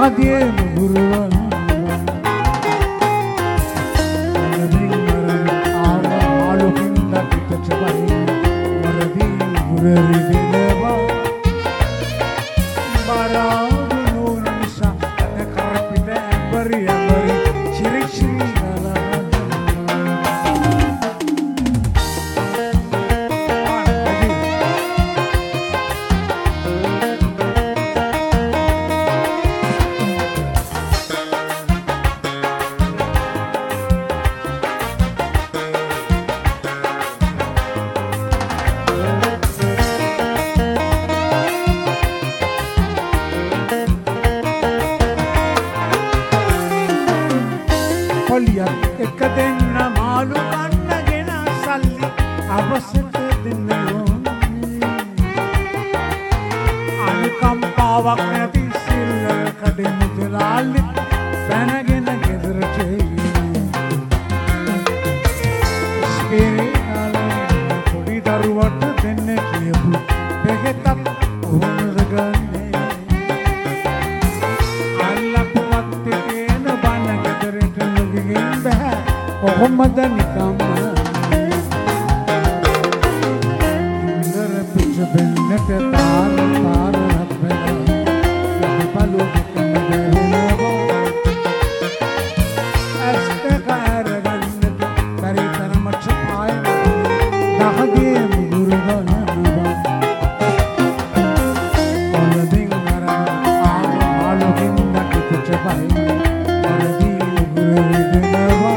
දහදියේ මුහුරුවන එක දෙන්න මාළු කන්නගෙන සල්ලි අවසට දෙන්න ඕනේ අනුකම්පාවක් නැති සිල්ලර කඩේ මුදලාලි පැනගෙන ගෙදරට පොඩි දරුවට දෙන්න කියපු බෙහෙතක් ඕනද ගන්නේ අල්ලපුවත් කියන බන ගෙදරට ලොගින් බෑ කොහොමද නිකම්ම ඉන්දර පිට බෙන්නට තාර රත් වෙලා පලු දෙකම දෙනවා ඇස්ත කාර ගන්නට බැරි තරමට ආය දහදියේ මුගුරු ගන්නවා ඔලදින් අර ආලෝකින් නැකිට බයි ඔලදී මුගුරු දෙනවා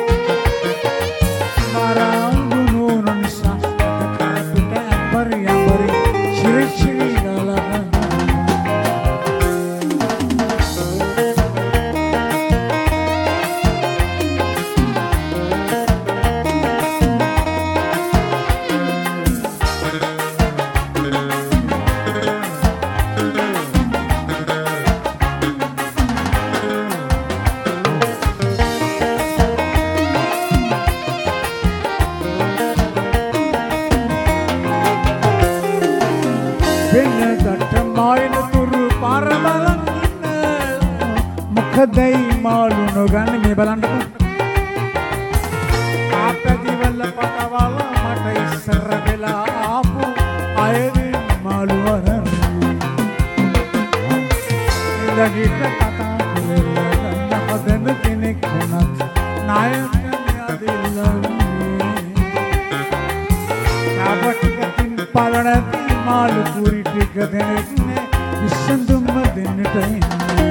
මොකදයි මාළු නොගන්න මේ බලන්නකො ආපැදිවල පටවල මට ඉස්සර වෙලා ආපු අයගේ මාළු වරන් ඉඳගිට කතා කරලා ගන්න හදන කෙනෙක් වුණත් නායකයන් අදිල්ලන්නේ ආපටිකින් පාලනති මාළු කුරි ටික දෙන්නේ විසඳුම දෙන්නට ඉන්නේ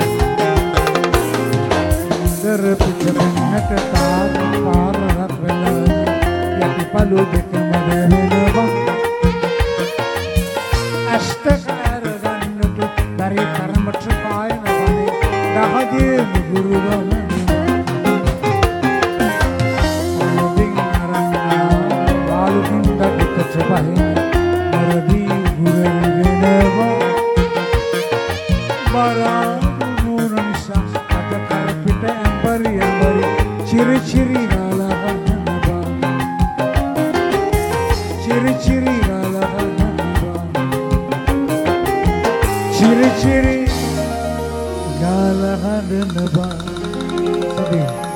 ඉන්දර පිට බෙන්නට තාර රත් වෙලා යටි පලු දෙකම දෙනවා අෂ්ටකාර ගන්නට බැරි තරමට පායන වනේ දහදියේ මුගුරු ගන්නවා ඔලදින් අරන්නා බාලුකින් දකිට බයි නරදී ගුරු වෙනවා බරා chiri chiri gala ganaba chiri chiri gala ganaba chiri chiri gala ganaba